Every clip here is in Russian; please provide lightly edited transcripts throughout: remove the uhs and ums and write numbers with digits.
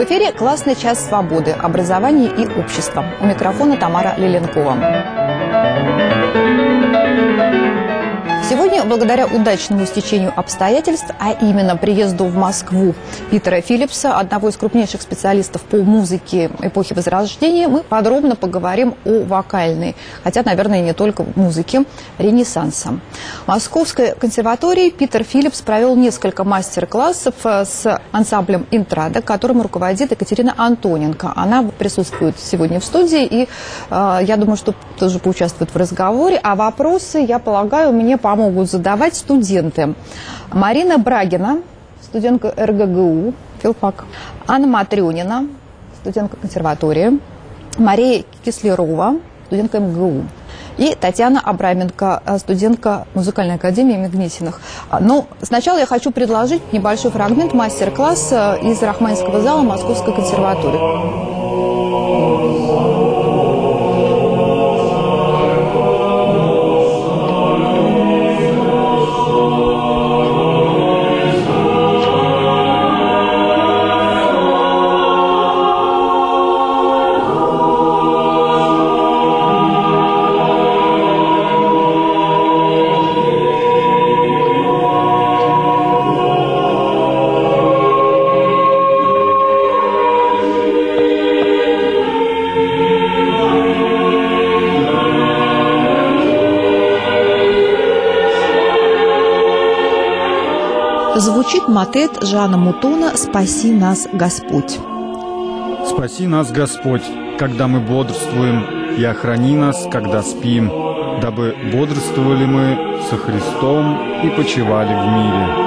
В эфире «Классный час свободы. Образование и общество». У микрофона Тамара Лиленкова. Сегодня, благодаря удачному стечению обстоятельств, а именно приезду в Москву Питера Филлипса, одного из крупнейших специалистов по музыке эпохи Возрождения, мы подробно поговорим о вокальной, хотя, наверное, не только музыке, Ренессанса. В Московской консерватории Питер Филлипс провел несколько мастер-классов с ансамблем «Интрада», которым руководит Екатерина Антоненко. Она присутствует сегодня в студии, и я думаю, что тоже поучаствует в разговоре. А вопросы, я полагаю, мне помогут задавать студенты. Марина Брагина, студентка РГГУ, филфак. Анна Матрёнина, студентка консерватории. Мария Кислерова, студентка МГУ. И Татьяна Абраменко, студентка музыкальной академии имени Гнесиных. Но сначала я хочу предложить небольшой фрагмент мастер-класса из Рахманинского зала Московской консерватории. Звучит мотет Жана Мутона «Спаси нас, Господь». Спаси нас, Господь, когда мы бодрствуем, и охрани нас, когда спим, дабы бодрствовали мы со Христом и почивали в мире.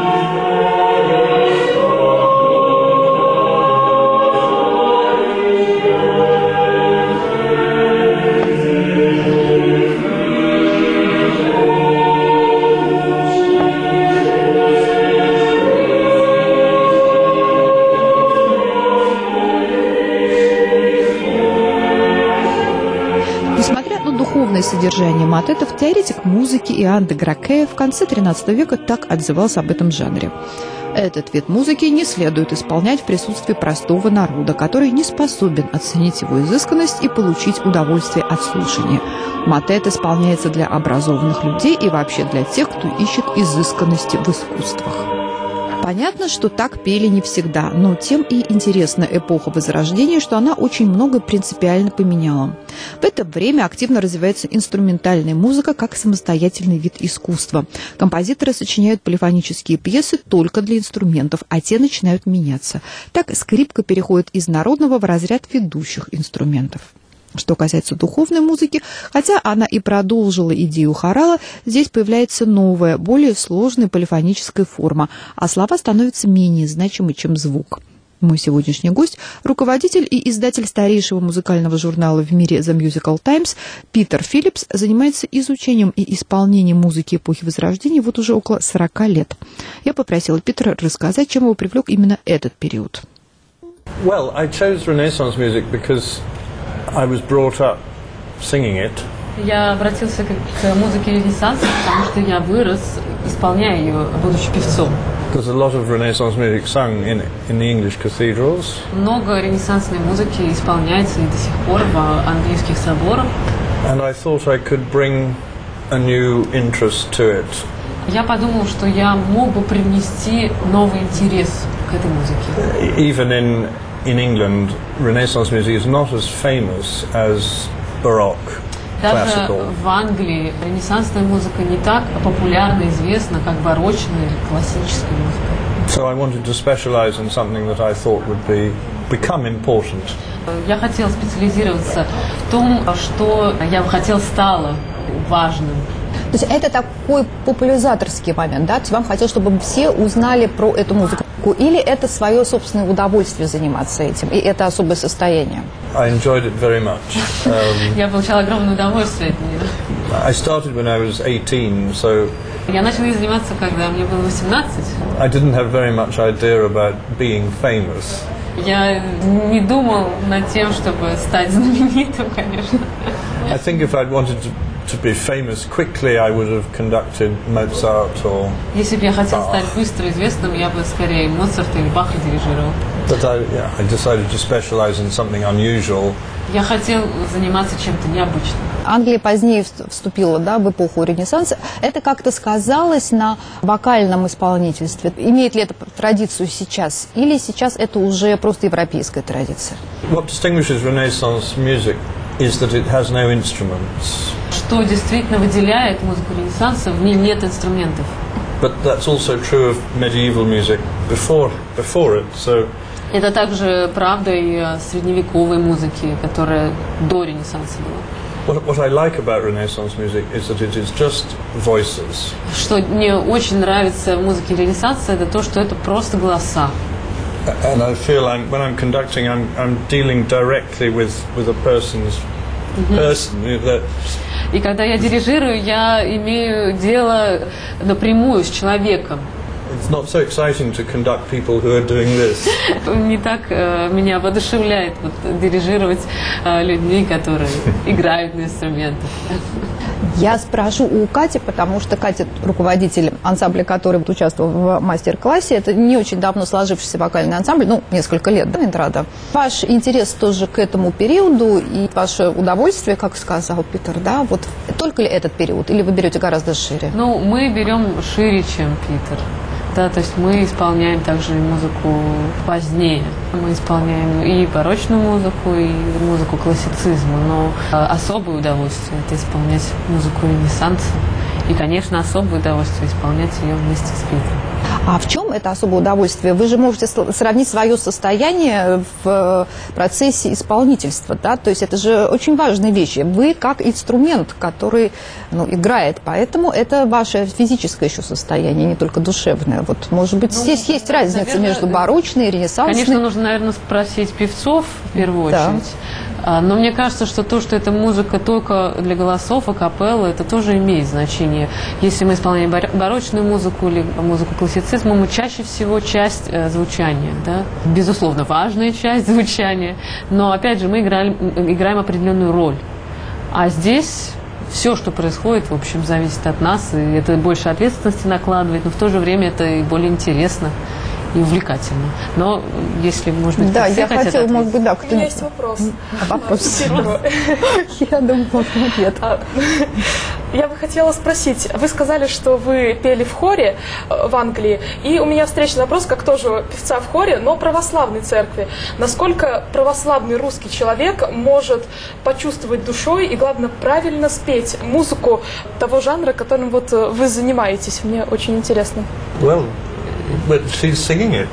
Содержание мотетов, теоретик музыки Иоанн де Граке в конце XIII века так отзывался об этом жанре. Этот вид музыки не следует исполнять в присутствии простого народа, который не способен оценить его изысканность и получить удовольствие от слушания. Мотет исполняется для образованных людей и вообще для тех, кто ищет изысканности в искусствах. Понятно, что так пели не всегда, но тем и интересна эпоха Возрождения, что она очень много принципиально поменяла. В это время активно развивается инструментальная музыка как самостоятельный вид искусства. Композиторы сочиняют полифонические пьесы только для инструментов, а те начинают меняться. Так скрипка переходит из народного в разряд ведущих инструментов. Что касается духовной музыки, хотя она и продолжила идею хорала, здесь появляется новая, более сложная полифоническая форма, а слова становятся менее значимы, чем звук. Мой сегодняшний гость – руководитель и издатель старейшего музыкального журнала в мире The Musical Times Питер Филлипс, занимается изучением и исполнением музыки эпохи Возрождения вот уже около 40 лет. Я попросила Питера рассказать, чем его привлек именно этот период. Well, I chose Renaissance music because I was brought up singing it. Я обратился к музыке Ренессанса, потому что я вырос, исполняя ее, будучи певцом. There's a lot of Renaissance music sung in the English cathedrals. Много ренессансной музыки исполняется и до сих пор в английских соборах. And I thought I could bring a new interest to it. Я подумал, что я мог бы привнести новый интерес к этой музыке. Even in England, Renaissance music is not as famous as Baroque, classical. Даже в Англии ренессансная музыка не так популярна, известна, как барочная или классическая музыка. So I wanted to specialize in something that I thought would become important. Я хотел специализироваться в том, что я бы хотел стало важным. То есть это такой популяризаторский момент, да? То есть вам хотелось, чтобы все узнали про эту музыку? Или это свое собственное удовольствие заниматься этим, и это особое состояние? I enjoyed it very much. Я получала огромное удовольствие от нее. I started when I was 18, so Я начала ей заниматься, когда мне было 18. I didn't have very much idea about being famous. Я не думал над тем, чтобы стать знаменитым, конечно. I think if I'd wanted to be famous quickly, I would have conducted Mozart or... Если бы я хотел стать быстро известным, я бы скорее Моцарта или Баха дирижировал. But I decided to specialize in something unusual. Я хотел заниматься чем-то необычным. Англия позднее вступила, да, в эпоху Ренессанса. Это как-то сказалось на вокальном исполнительстве. Имеет ли это традицию сейчас? Или сейчас это уже просто европейская традиция? What distinguishes Renaissance music is that it has no instruments. Что действительно выделяет музыку Ренессанса, в ней нет инструментов. But that's also true of medieval music before it. So это также правда и о средневековой музыке, которая до Ренессанса была. What I like about Renaissance music is that it is just voices. Что мне очень нравится в музыке Ренессанса, это то, что это просто голоса. And I feel when I'm conducting, I'm dealing directly with a person's person. И когда я дирижирую, я имею дело напрямую с человеком. It's not so exciting to conduct people who are doing this. Не так меня воодушевляет дирижировать людьми, которые играют на инструментах. Я спрошу у Кати, потому что Катя руководитель ансамбля, который участвовал в мастер-классе. Это не очень давно сложившийся вокальный ансамбль, несколько лет, да, Минтрада. Ваш интерес тоже к этому периоду и ваше удовольствие, как сказал Питер, да, вот только ли этот период, или вы берете гораздо шире? Мы берем шире, чем Питер. Да, то есть мы исполняем также музыку позднее. Мы исполняем и барочную музыку, и музыку классицизма, но особое удовольствие – это исполнять музыку Ренессанса. И, конечно, особое удовольствие исполнять ее вместе с Питером. А в чем это особое удовольствие? Вы же можете сравнить свое состояние в процессе исполнительства, да? То есть это же очень важные вещи. Вы как инструмент, который играет, поэтому это ваше физическое еще состояние, не только душевное. Вот, может быть, здесь есть разница, наверное, между барочной и ренессансной. Конечно, нужно, наверное, спросить певцов в первую очередь. Но мне кажется, что то, что это музыка только для голосов, акапелла, это тоже имеет значение. Если мы исполняем барочную музыку или музыку классицизма, мы чаще всего часть звучания, да? Безусловно, важная часть звучания, но, опять же, мы играем определенную роль. А здесь все, что происходит, в общем, зависит от нас, и это больше ответственности накладывает, но в то же время это и более интересно и увлекательно. Но если, может быть, да, я хотела, может быть, да, кто-нибудь. У меня есть вопрос. Вопрос. Я думаю, ответ. Я бы хотела спросить, вы сказали, что вы пели в хоре в Англии, и у меня встречный вопрос, как тоже певца в хоре, но православной церкви. Насколько православный русский человек может почувствовать душой и, главное, правильно спеть музыку того жанра, которым вот вы занимаетесь? Мне очень интересно. Well, but she's singing it.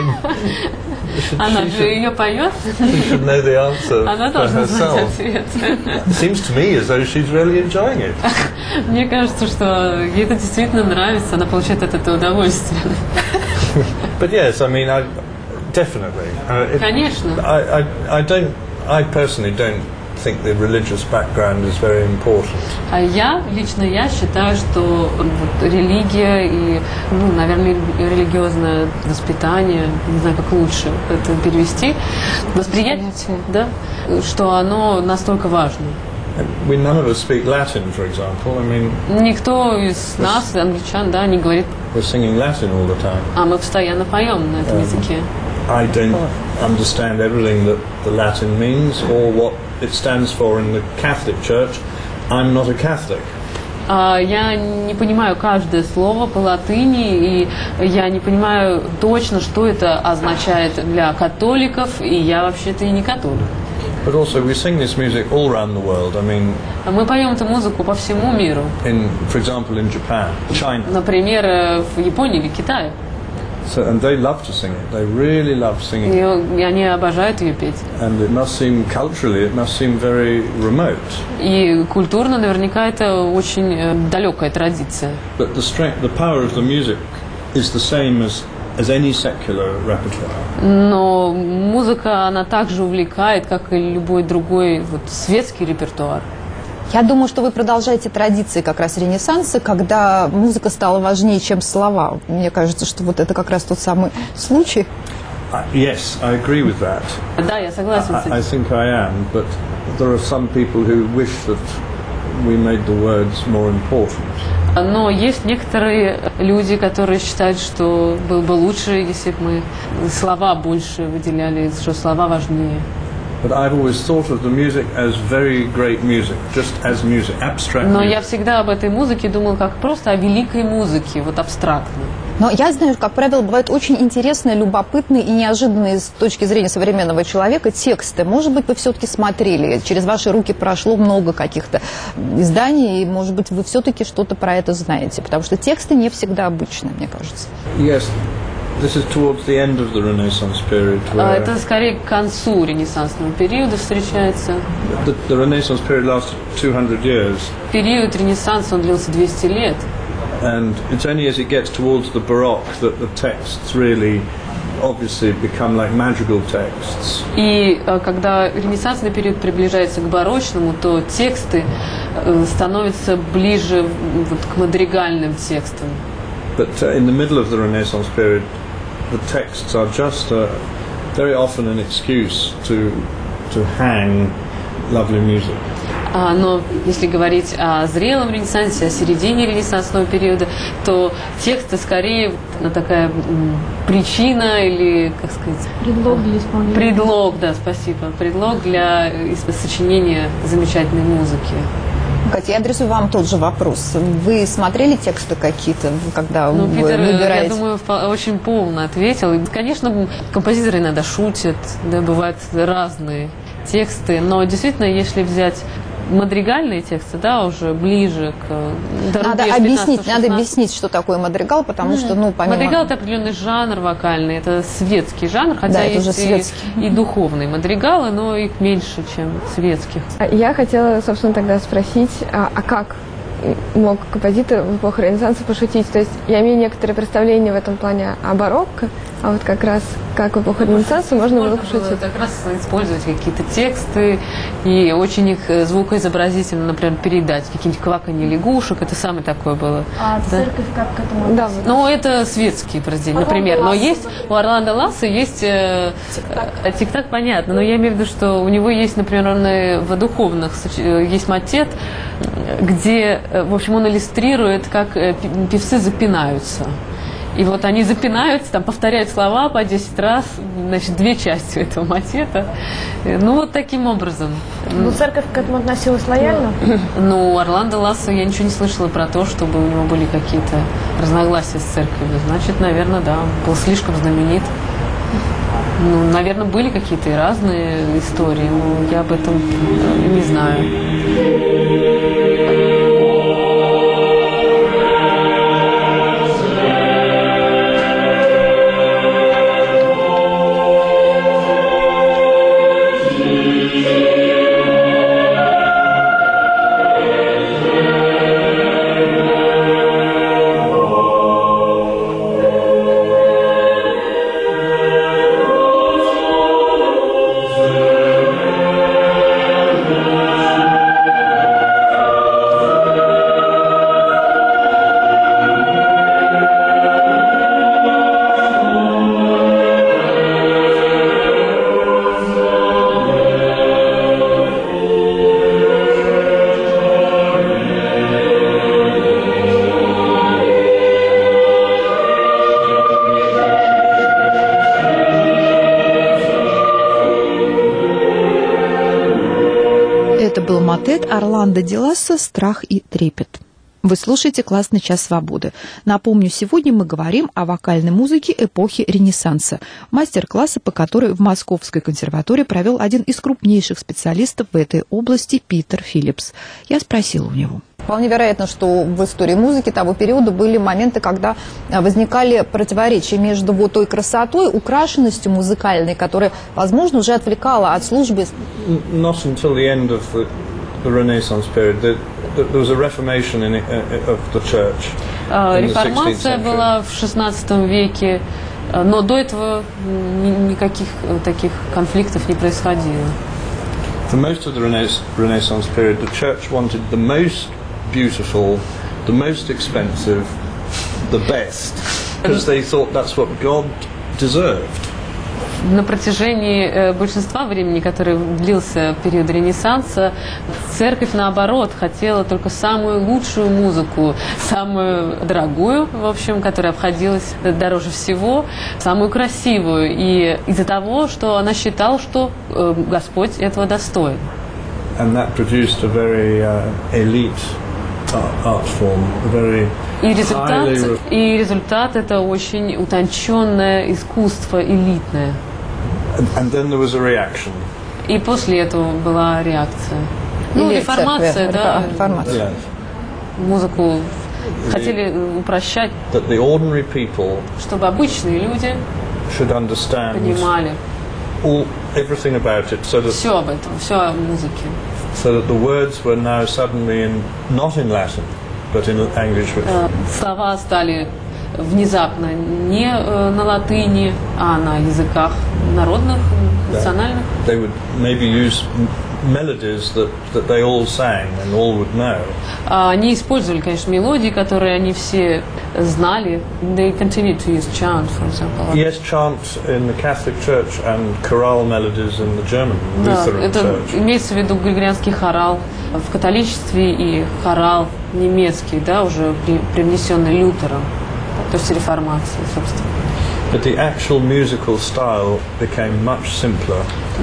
Она же ее поет. She should know the answer Она for должна знать herself. ответ. It seems to me as though she's really enjoying it. Мне кажется, что ей это действительно нравится, она получает от этого удовольствие. But yes, I mean, definitely. Конечно. I personally don't think the religious background is very important. А лично я считаю, что религия и, наверное, религиозное воспитание, не знаю, как лучше это перевести, восприятие, да, что оно настолько важно. None of us speak Latin, for example. I mean, никто из нас, англичан, да, не говорит. We're singing Latin all the time. А мы постоянно поем на этом языке. I don't understand everything that the Latin means or what it stands for in the Catholic Church. I'm not a Catholic. Я не понимаю каждое слово по латыни, и я не понимаю точно, что это означает для католиков, и я вообще-то и не католик. But also we sing this music all around the world. I mean, мы поем эту музыку по всему миру. For example, in Japan, China. Например, в Японии или Китае. So, and they love to sing it. They really love singing it. И они обожают ее петь. And it must seem culturally, it must seem very remote. И культурно наверняка это очень далекая традиция. But the power of the music is the same as any secular repertoire. Но музыка, она также увлекает, как и любой другой светский репертуар. Я думаю, что вы продолжаете традиции как раз Ренессанса, когда музыка стала важнее, чем слова. Мне кажется, что это как раз тот самый случай. Yes, I agree with that. Да, я согласен с этим. I think I am, but there are some people who wish that we made the words more important. Но есть некоторые люди, которые считают, что было бы лучше, если бы мы слова больше выделяли, что слова важнее. But I've always thought of the music as very great music, just as music, abstract Но music. я всегда об этой музыке думала как просто о великой музыке, вот абстрактно. Но я знаю, как правило, бывают очень интересные, любопытные и неожиданные с точки зрения современного человека тексты. Может быть, вы все-таки смотрели, через ваши руки прошло много каких-то изданий, и, может быть, вы все-таки что-то про это знаете, потому что тексты не всегда обычные, мне кажется. Yes, this is towards the end of the Renaissance period. Where Это скорее к концу ренессансного периода встречается. the Renaissance period lasted 200 years. Период ренессанса, он длился 200 лет. And it's only as it gets towards the Baroque that the texts really obviously become like madrigal texts. И когда ренессансный период приближается к барочному, то тексты становятся ближе вот, к мадригальным текстам. But in the middle of the Renaissance period, the texts are just very often an excuse to hang lovely music. Но если говорить о зрелом ренессансе, о середине ренессансного периода, то тексты скорее такая причина или, как сказать... Предлог для исполнения. Предлог, да, спасибо. Предлог для сочинения замечательной музыки. Катя, я адресую вам тот же вопрос. Вы смотрели тексты какие-то, когда вы Питер, выбираете? я думаю, очень полно ответил. И, конечно, композиторы иногда шутят, да, бывают разные тексты, но действительно, если взять мадригальные тексты, да, уже ближе к... Надо объяснить, что такое мадригал, потому что, ну, помимо... Мадригал – это определенный жанр вокальный, это светский жанр, хотя да, есть и духовные мадригалы, но их меньше, чем светских. Я хотела, собственно, тогда спросить, а как мог композитор в эпоху Ренессанса пошутить? То есть я имею некоторое представление в этом плане о барокко, а вот как раз как в эпоху Ренессанса можно было пошутить. Как раз использовать какие-то тексты и очень их звукоизобразительно, например, передать. Какие-нибудь кваканье лягушек, это самое такое было. А да? церковь как к этому? Да. Ну, это светские произведения, например. Но есть у Орландо Лассо есть тик-так, понятно. Но я имею в виду, что у него есть, например, в духовных есть мотет, где, в общем, он иллюстрирует, как певцы запинаются. И вот они запинаются, там повторяют слова по 10 раз, значит, две части этого мотета. Ну, вот таким образом. Ну, церковь к этому относилась лояльно? Ну, Орландо Лассо, я ничего не слышала про то, чтобы у него были какие-то разногласия с церковью. Значит, наверное, да, он был слишком знаменит. Ну, наверное, были какие-то и разные истории, но я об этом не знаю. Это был мотет Орландо ди Лассо «Страх и трепет». Вы слушаете «Классный час свободы». Напомню, сегодня мы говорим о вокальной музыке эпохи Ренессанса, мастер-классы по которой в Московской консерватории провел один из крупнейших специалистов в этой области Питер Филлипс. Я спросила у него. Вполне вероятно, что в истории музыки того периода были моменты, когда возникали противоречия между вот той красотой, украшенностью музыкальной, которая, возможно, уже отвлекала от службы. Not until the end of the Renaissance period. There was a reformation of the church. Реформация была в XVI веке, но до этого никаких таких конфликтов не происходило. For most of the Renaissance period, the church wanted the most beautiful, the most expensive, the best, because they thought that's what God deserved. На протяжении большинства времени, который длился период Ренессанса, церковь, наоборот, хотела только самую лучшую музыку, самую дорогую, в общем, которая обходилась дороже всего, самую красивую. И из-за того, что она считала, что Господь этого достоин. And that produced a very elite art form, a very И результат это очень утонченное искусство, элитное. And then there was a reaction. И после этого была реакция. Или реформация, церковь, да. реформация. Yes. Музыку хотели упрощать, That the ordinary people чтобы обычные люди should understand понимали everything about it, so that все об этом, все о музыке. so that the words were now suddenly not in Latin, but in language which Слова стали внезапно не на латыни, а на языках народных, национальных. they would maybe use melodies that they all sang and all would know. Они использовали, конечно, мелодии, которые они все знали. They continued to use chant, for example. Yes, chant in the Catholic Church and chorale melodies in the German Да, Lutheran это Church. имеется в виду григорианский хорал в католичестве и хорал немецкий, да, уже привнесенный Лютером, то есть реформацией, собственно. But the actual musical style became much simpler.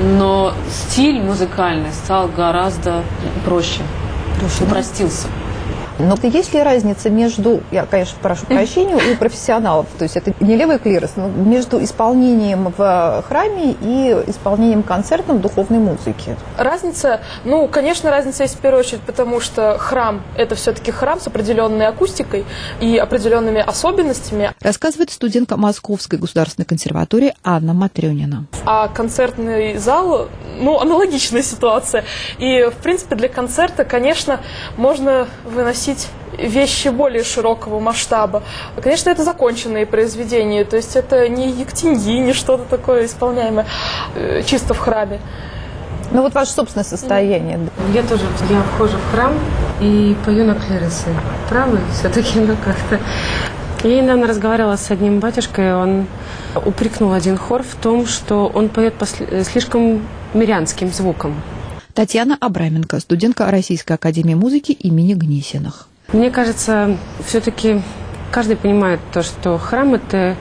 Но стиль музыкальный стал гораздо проще, упростился. Но есть ли разница между, я, конечно, прошу прощения, у профессионалов, то есть это не левый клирос, но между исполнением в храме и исполнением концертом духовной музыки? Разница, ну, конечно, разница есть в первую очередь, потому что храм – это все-таки храм с определенной акустикой и определенными особенностями. Рассказывает студентка Московской государственной консерватории Анна Матрёнина. А концертный зал, ну, аналогичная ситуация. И, в принципе, для концерта, конечно, можно выносить вещи более широкого масштаба. Конечно, это законченные произведения, то есть это не ектеньи, не что-то такое исполняемое чисто в храме. Ну вот ваше собственное состояние. Я вхожу в храм и пою на клиросы. Правы все-таки, ну как-то. Я недавно разговаривала с одним батюшкой, он упрекнул один хор в том, что он поет слишком мирянским звуком. Татьяна Абраменко, студентка Российской академии музыки имени Гнесиных. Мне кажется, все-таки каждый понимает то, что храм это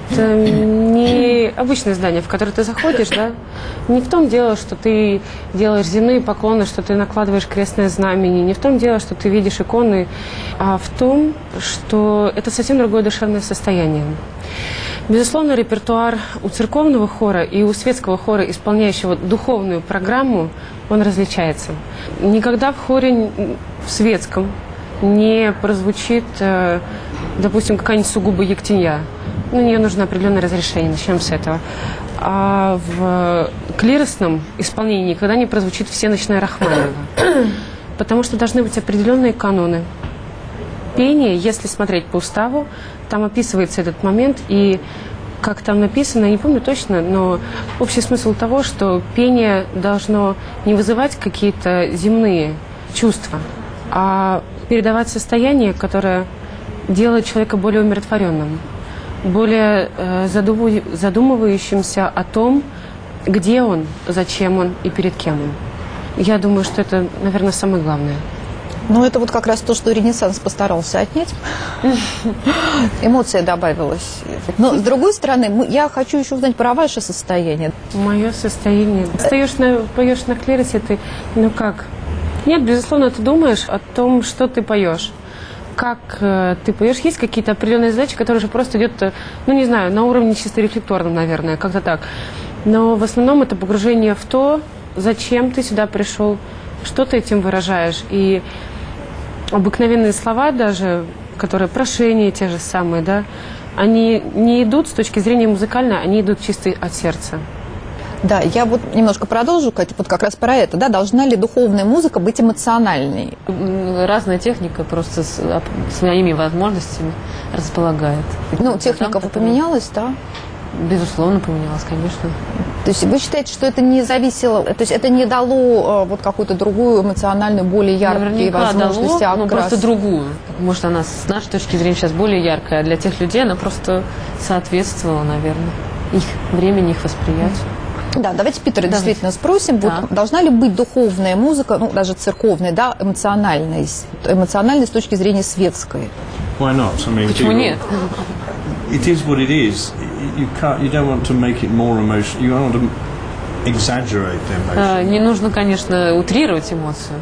не обычное здание, в которое ты заходишь, да? Не в том дело, что ты делаешь земные поклоны, что ты накладываешь крестное знамение, не в том дело, что ты видишь иконы, а в том, что это совсем другое душевное состояние. Безусловно, репертуар у церковного хора и у светского хора, исполняющего духовную программу, он различается. Никогда в хоре в светском не прозвучит, допустим, какая-нибудь сугубо ектенья. На нее нужно определенное разрешение, начнем с этого. А в клиросном исполнении никогда не прозвучит всеночная Рахманинова. Потому что должны быть определенные каноны. Пение, если смотреть по уставу, там описывается этот момент, и как там написано, я не помню точно, но общий смысл того, что пение должно не вызывать какие-то земные чувства, а передавать состояние, которое делает человека более умиротворенным, более задумывающимся о том, где он, зачем он и перед кем он. Я думаю, что это, наверное, самое главное. Ну, это вот как раз то, что Ренессанс постарался отнять. Эмоция добавилась. Но, с другой стороны, я хочу еще узнать про ваше состояние. Мое состояние. Поешь на клиросе, ты, ну как? Нет, безусловно, ты думаешь о том, что ты поешь. Как ты поешь. Есть какие-то определенные задачи, которые уже просто идет, ну, не знаю, на уровне чисто рефлекторном, наверное, как-то так. Но в основном это погружение в то, зачем ты сюда пришел, что ты этим выражаешь. И обыкновенные слова даже, которые прошения те же самые, да, они не идут с точки зрения музыкальной, они идут чисто от сердца. Да, я вот немножко продолжу, Катя, вот как раз про это. Да, должна ли духовная музыка быть эмоциональной? Разная техника просто своими возможностями располагает. Ну, техника поменялась, да? Безусловно, поменялась, конечно. То есть вы считаете, что это не зависело, то есть это не дало вот какую-то другую эмоциональную, более яркие возможности дало, окрас? но просто другую. Может, она с нашей точки зрения сейчас более яркая, а для тех людей она просто соответствовала, наверное. их времени, их восприятия. Да, давайте Питера Давайте. действительно спросим, Да. вот должна ли быть духовная музыка, ну, даже церковная, да, эмоциональной с точки зрения светской? Why not? I mean, Почему people- нет? It is what it is. You don't want to make it more emotional. You don't want to exaggerate the emotion. Не нужно, конечно, утрировать эмоцию.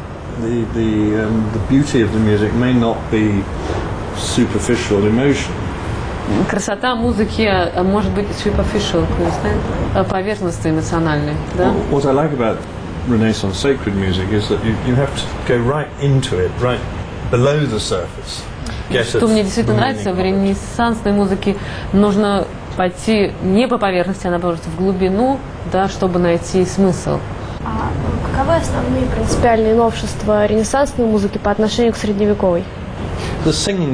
The beauty of the music may not be superficial emotion. Красота музыки может быть superficial, поверхностно эмоциональной. Да? What I like about Renaissance sacred music is that you have to go right into it, right below the surface. Что мне действительно нравится, в ренессансной музыке нужно пойти не по поверхности, а наоборот в глубину, да, чтобы найти смысл. А каковы основные принципиальные новшества ренессансной музыки по отношению к средневековой? The singing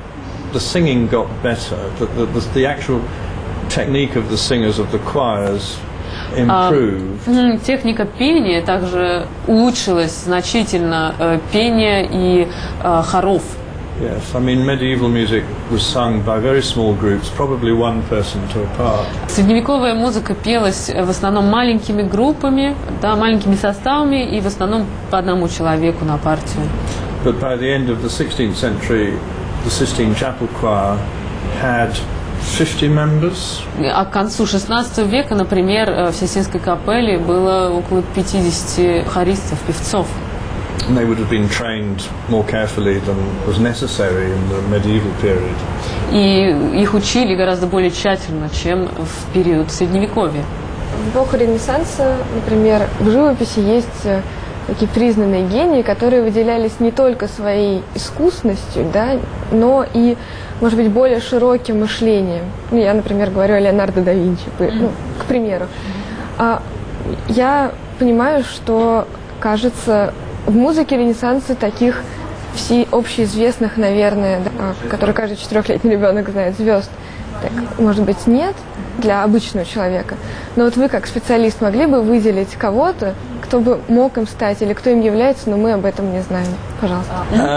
got better. The actual technique of the singers of the choirs improved. Техника пения также улучшилась значительно, пение и хоров. Yes, I mean medieval music was sung by very small groups, probably one person to a part. Средневековая музыка пелась в основном маленькими группами, да, маленькими составами и в основном по одному человеку на партию. But by the end of the 16th century, the Sistine Chapel Choir had 50 members. А к концу XVI века, например, в Систинской капелле было около 50 хористов, певцов. And they would have been trained more carefully than was necessary in the medieval period. И их учили гораздо более тщательно, чем в период Средневековья. В эпоху Ренессанса, например, в живописи есть такие признанные гении, которые выделялись не только своей искусностью, да, но и, может быть, более широким мышлением. Ну, я, например, говорю о Леонардо да Винчи, к примеру. Я понимаю, что, кажется, в музыке Ренессанса таких общеизвестных, наверное, да, которые каждый 4-летний ребенок знает, звезд, так, может быть, нет для обычного человека. Но вот вы, как специалист, могли бы выделить кого-то, кто бы мог им стать или кто им является, но мы об этом не знаем. Пожалуйста.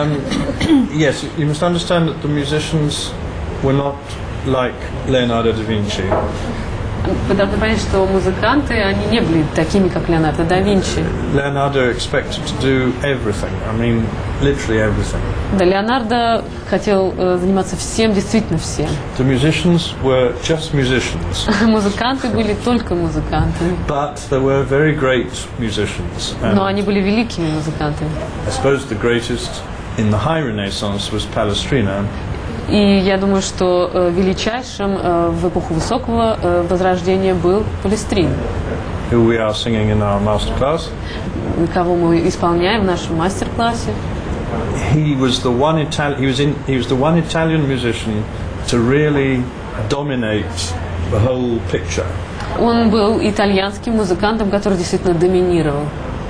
Yes, you must understand that the musicians were not like Leonardo da Vinci. Вы должны понять, что музыканты, они не были такими, как Леонардо да Винчи. Leonardo expected to do everything. I mean, literally everything. Да, Леонардо хотел заниматься всем, действительно всем. The musicians were just musicians. Музыканты были только музыкантами. But there were very great musicians. Но они были великими музыкантами. I suppose the greatest in the High Renaissance was Palestrina. И я думаю, что величайшим в эпоху Высокого Возрождения был Палестрин, Who we are singing in our master class. кого мы исполняем в нашем мастер-классе. He was the one Italian musician to really dominate the whole picture. Он был итальянским музыкантом, который действительно доминировал.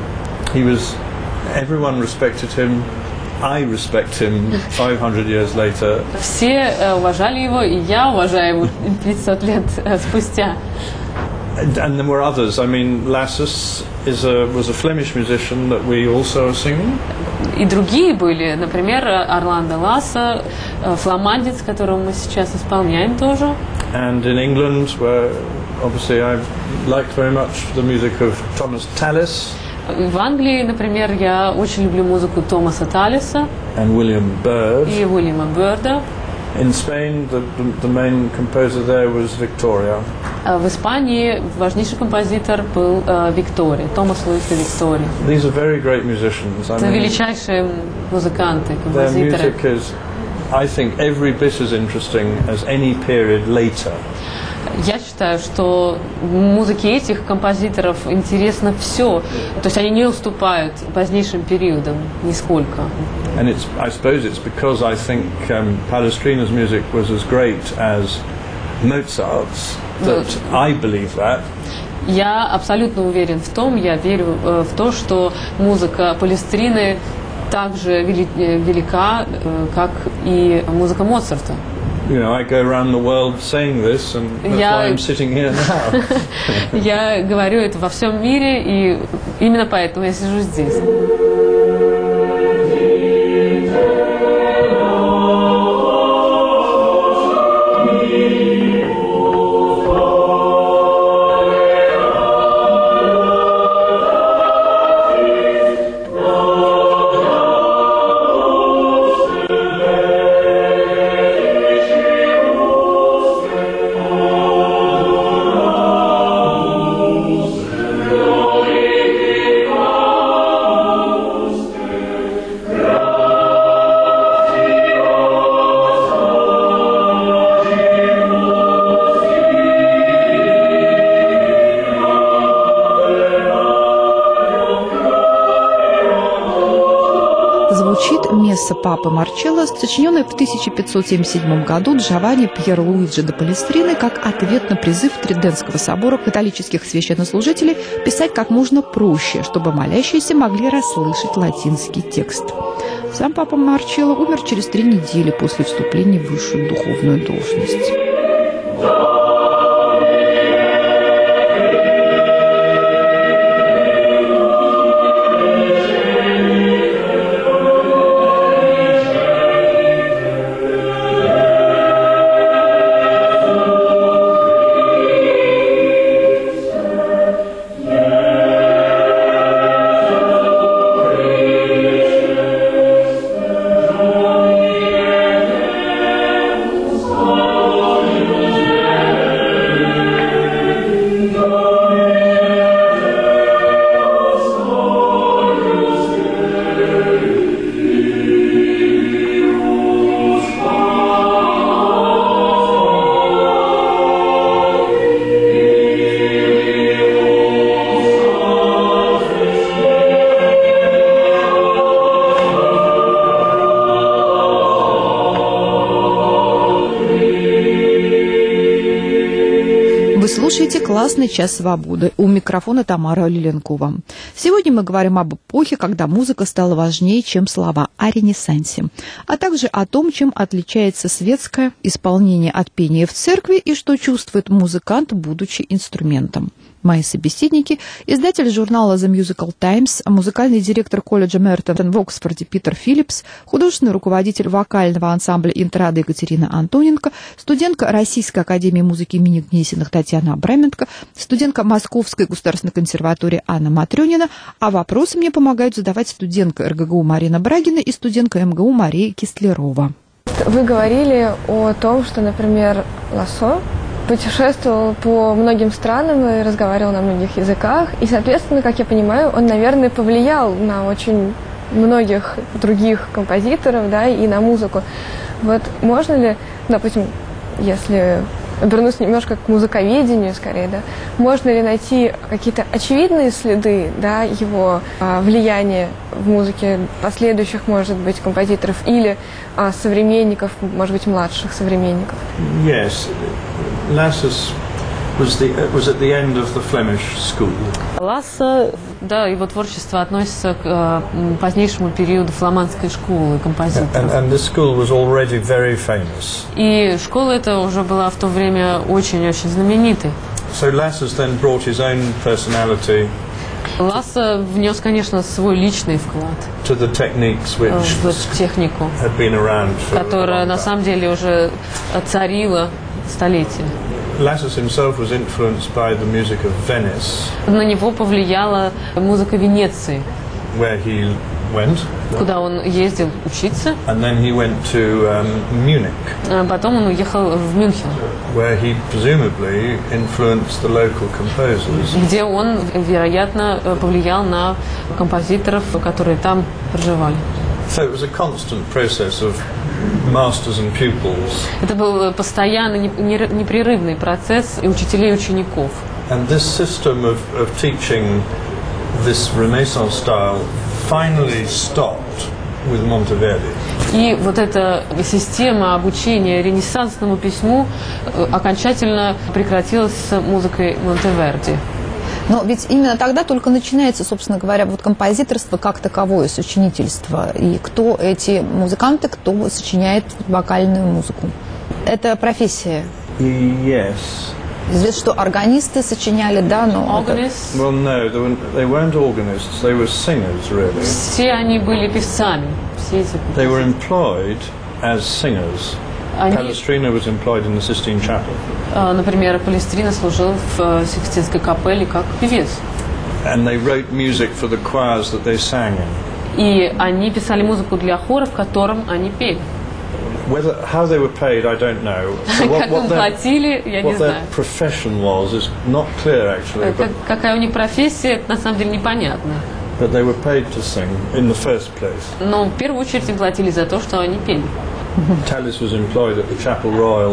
Everyone respected him. I respect him 500 years later. Все уважали его, и я уважаю его 500 лет спустя. And there were others. I mean, Lassus was a Flemish musician that we also are singing. И другие были, например, Орландо Ласса, фламандец, которого мы сейчас исполняем тоже. And in England, where obviously I liked very much the music of Thomas Tallis. В Англии, например, я очень люблю музыку Томаса Таллиса and William Byrd. И Уильяма Бёрда. In Spain, the main composer there was Victoria. В Испании важнейший композитор был Виктория, Томас Луис де Виктория. These are very great musicians. Это величайшие музыканты, композиторы. Their music is, I think, every bit as interesting as any period later. Я считаю, что в музыке этих композиторов интересно все. То есть они не уступают позднейшим периодам нисколько. And I suppose it's because I think Palestrina's music was as great as Mozart's that I believe that. Я абсолютно уверен в том, я верю в то, что музыка Палестрины так же велика, как и музыка Моцарта. You know, I go around the world saying this, and that's why I'm sitting here now. Я говорю это во всем мире, и именно поэтому я сижу здесь. месса Папы Марчелло, сочиненное в 1577 году Джованни Пьер Луиджи де Палестриной как ответ на призыв Тридентского собора католических священнослужителей писать как можно проще, чтобы молящиеся могли расслышать латинский текст. Сам Папа Марчелло умер через 3 недели после вступления в высшую духовную должность. Слушайте «Классный час свободы». У микрофона Тамара Лиленкова. Сегодня мы говорим об эпохе, когда музыка стала важнее, чем слова, о Ренессансе, а также о том, чем отличается светское исполнение от пения в церкви и что чувствует музыкант, будучи инструментом. Мои собеседники – издатель журнала The Musical Times, музыкальный директор колледжа Мертон в Оксфорде Питер Филлипс, художественный руководитель вокального ансамбля «Интрада» Екатерина Антоненко, студентка Российской академии музыки имени Гнесиных Татьяна Абраменко, студентка Московской государственной консерватории Анна Матрёнина, а вопросы мне помогают задавать студентка РГГУ Марина Брагина и студентка МГУ Мария Кистлерова. Вы говорили о том, что, например, Лассо путешествовал по многим странам и разговаривал на многих языках. И, соответственно, как я понимаю, он, наверное, повлиял на очень многих других композиторов, да, и на музыку. Вот можно ли, допустим, если обернусь немножко к музыковедению, скорее, да, можно ли найти какие-то очевидные следы, да, его влияния в музыке последующих, может быть, композиторов или современников, может быть, младших современников? Yes. Lassus was at the end of the Flemish school. Ласса, да, его творчество относится к позднейшему периоду фламандской школы композиторов. And this school was already very famous. И школа эта уже была в то время очень-очень знаменитой. So Lassus then brought his own personality. Ласса внес, конечно, свой личный вклад to the techniques which в эту технику, had been around for которая на самом деле уже царила столетия. Lassus himself was influenced by the music of Venice. На него повлияла музыка Венеции, where he went. Куда он ездил учиться. And then he went to Munich. Потом он уехал в Мюнхен, where he presumably influenced the local composers. Где он, вероятно, повлиял на композиторов, которые там проживали. So it was a constant process of masters and pupils. Это был постоянный, непрерывный процесс учителей и учеников. And this system of teaching this Renaissance style finally stopped with Monteverdi. И вот эта система обучения ренессансному письму окончательно прекратилась с музыкой Монтеверди. Но ведь именно тогда только начинается, собственно говоря, вот композиторство как таковое, сочинительство. И кто эти музыканты, кто сочиняет вокальную музыку. Это профессия. Yes. Известно, что органисты сочиняли, да, но... Organists? Well, no, they weren't organists, they were singers, really. Все они были певцами. Все эти They were employed as singers. Palestrina was employed in the Sistine Chapel. Например, Палестрина служил в Сикстинской капелле как певец. And they wrote music for the choirs that they sang in. И они писали музыку для хора, в котором они пели. How they were paid, I don't know. So Как им платили, я не знаю. What their profession was is not clear, actually. Какая у них профессия, это на самом деле непонятно. But they were paid to sing in the first place. Но в первую очередь им платили за то, что они пели. Tallis was employed at the Chapel Royal.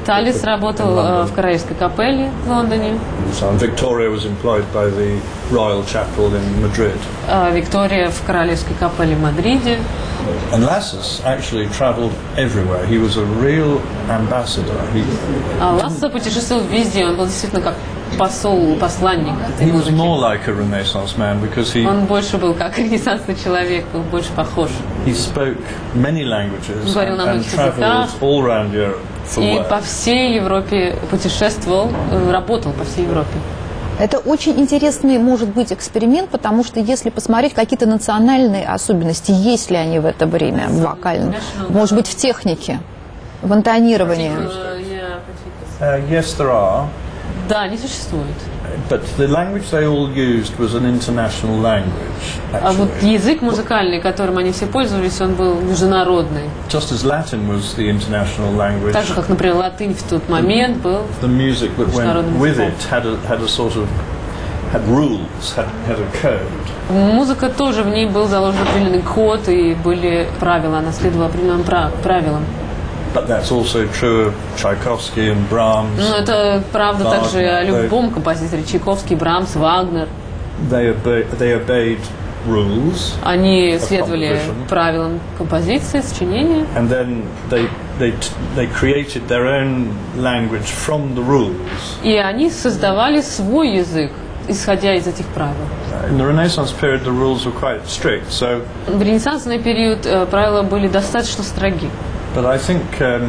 Талис работал в Королевской капелле в Лондоне. So Victoria was employed by the Royal Chapel in Madrid. Виктория в Королевской капелле в Мадриде. And Lassus actually travelled everywhere. He was a real ambassador. Лассо путешествовал везде, он был действительно как посол, посланник этой He was музыки. more like a Renaissance man because Он больше был как ренессансный человек, был больше похож. he spoke many languages Говорил на and многих языках. travelled all around Europe for И work. по всей Европе путешествовал, работал по всей Европе. Это очень интересный, может быть, эксперимент, потому что если посмотреть какие-то национальные особенности, есть ли они в это время в вокальном, может быть, в технике, в интонировании. Yes, there are. Да, они существуют. But the language they all used was an international language, А вот actually. язык музыкальный, которым они все пользовались, он был международный. Just as Latin was the international language, Так же, как, например, латынь в тот момент был. the music that went Международным with языком. it had a sort of had rules, had a code. Музыка тоже, в ней был заложен определенный код, и были правила, она следовала определенным правилам. But that's also true of Tchaikovsky and Brahms. Но это правда Wagner, также о любом композиторе. Чайковский, Брамс, Вагнер. They obeyed rules, Они следовали composition. правилам композиции, сочинения. and then they created their own language from the rules. И они создавали свой язык, исходя из этих правил. In the Renaissance period, the rules were quite strict. So, В ренессансный период правила были достаточно строги. but I think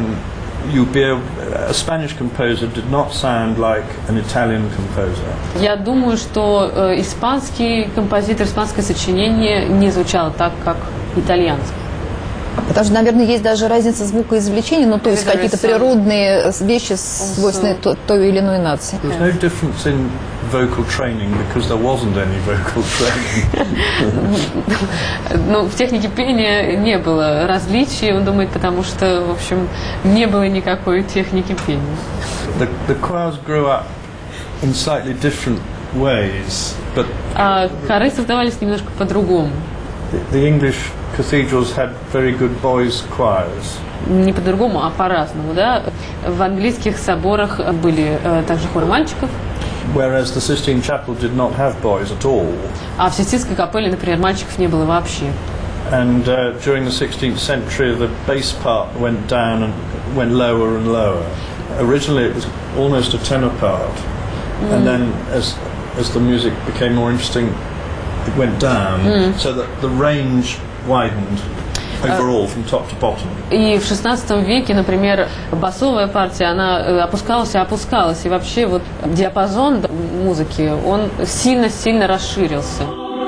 a Spanish composer did not sound like an Italian composer. Я думаю, что испанский композитор, испанское сочинение не звучало так, как итальянское. Потому что, наверное, есть даже разница звукоизвлечения, ну, то есть There is какие-то some- природные вещи, свойственные той или иной нации. There was no difference in vocal training because there wasn't any vocal training. Но в технике пения не было различий, он думает, потому что, в общем, не было никакой техники пения. The choirs grew up in slightly different ways, but А хоры создавались немножко по-другому. the English cathedrals had very good boys' choirs. Не по-другому, а по-разному, да. В английских соборах были также хоры мальчиков, Whereas the Sistine Chapel did not have boys at all. а в Систинской капелле, например, мальчиков не было вообще. And during the 16th century, the bass part went down and went lower and lower. Originally, it was almost a tenor part, and then as the music became more interesting, it went down, so that the range widened overall from top to bottom. И в XVI веке, например, басовая партия, она опускалась и опускалась. И вообще вот диапазон музыки, он сильно-сильно расширился.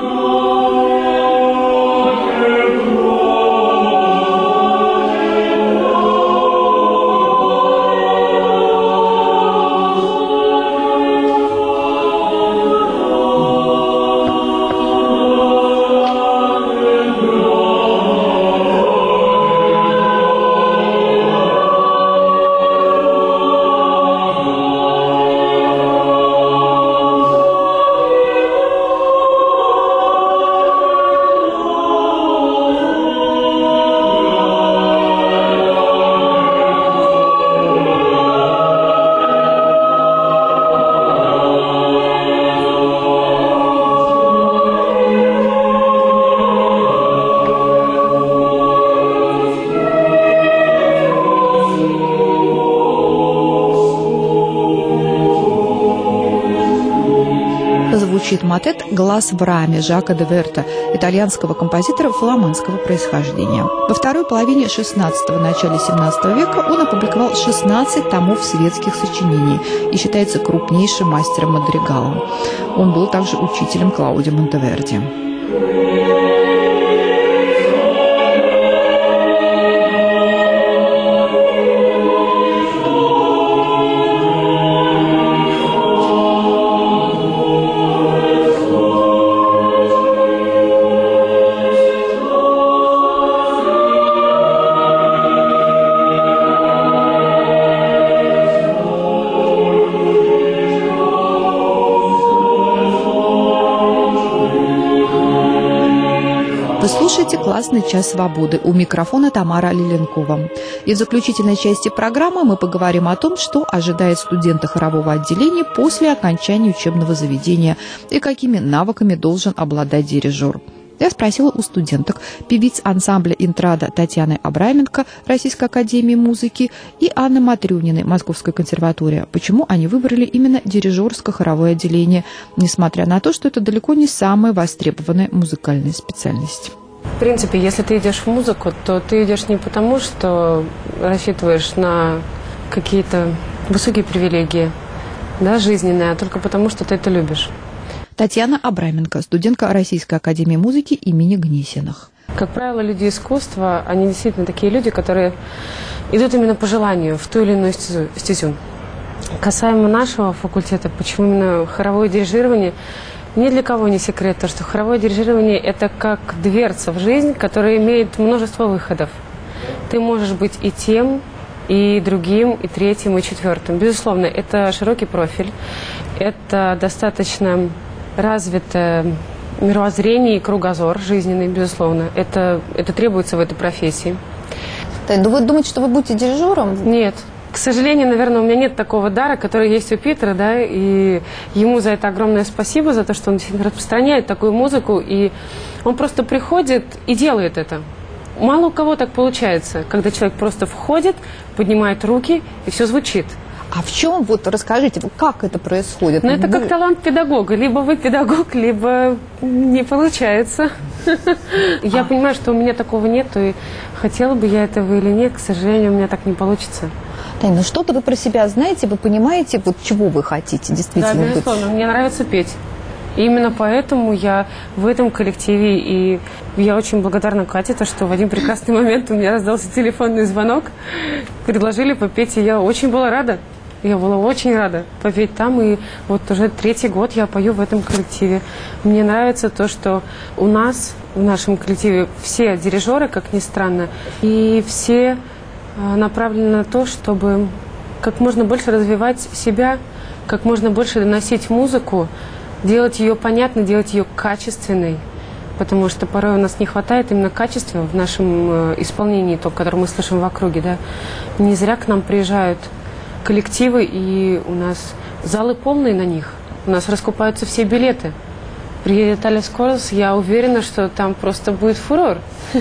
Звучит мотет «Глаз в раме» Жака де Верта, итальянского композитора фламандского происхождения. Во второй половине XVI – начале XVII века он опубликовал 16 томов светских сочинений и считается крупнейшим мастером мадригала. Он был также учителем Клаудио Монтеверди. слушаете «Классный час свободы». У микрофона Тамара Лиленкова. И в заключительной части программы мы поговорим о том, что ожидает студента хорового отделения после окончания учебного заведения и какими навыками должен обладать дирижер. Я спросила у студенток, певиц ансамбля «Интрада» Татьяны Абраменко Российской академии музыки и Анны Матрюниной Московской консерватории, почему они выбрали именно дирижерско-хоровое отделение, несмотря на то, что это далеко не самая востребованная музыкальная специальность. В принципе, если ты идешь в музыку, то ты идешь не потому, что рассчитываешь на какие-то высокие привилегии, да, жизненные, а только потому, что ты это любишь. Татьяна Абраменко, студентка Российской академии музыки имени Гнесиных. Как правило, люди искусства, они действительно такие люди, которые идут именно по желанию в ту или иную стезю. Касаемо нашего факультета, почему именно хоровое дирижирование, ни для кого не секрет, то, что хоровое дирижирование – это как дверца в жизнь, которая имеет множество выходов. Ты можешь быть и тем, и другим, и третьим, и четвертым. Безусловно, это широкий профиль, это достаточно развитое мировоззрение и кругозор жизненный, безусловно. Это требуется в этой профессии. Ну вы думаете, что вы будете дирижером? Нет. К сожалению, наверное, у меня нет такого дара, который есть у Питера, да, и ему за это огромное спасибо, за то, что он действительно распространяет такую музыку, и он просто приходит и делает это. Мало у кого так получается, когда человек просто входит, поднимает руки, и все звучит. А в чем, вот расскажите, как это происходит? Ну, это как талант педагога. Либо вы педагог, либо не получается. Я понимаю, что у меня такого нет, и хотела бы я этого или нет, к сожалению, у меня так не получится. Тань, ну что-то вы про себя знаете, вы понимаете, вот чего вы хотите действительно быть? Да, безусловно, мне нравится петь. И именно поэтому я в этом коллективе, и я очень благодарна Кате, то, что в один прекрасный момент у меня раздался телефонный звонок, предложили попеть, и я очень была рада. Я была очень рада попеть там, и вот уже 3-й год я пою в этом коллективе. Мне нравится то, что у нас, в нашем коллективе, все дирижеры, как ни странно, и все направлены на то, чтобы как можно больше развивать себя, как можно больше доносить музыку, делать ее понятной, делать ее качественной, потому что порой у нас не хватает именно качества в нашем исполнении, то, которое мы слышим в округе. Да? Не зря к нам приезжают коллективы, и у нас залы полные на них. У нас раскупаются все билеты. Приедет Алис Корс, я уверена, что там просто будет фурор.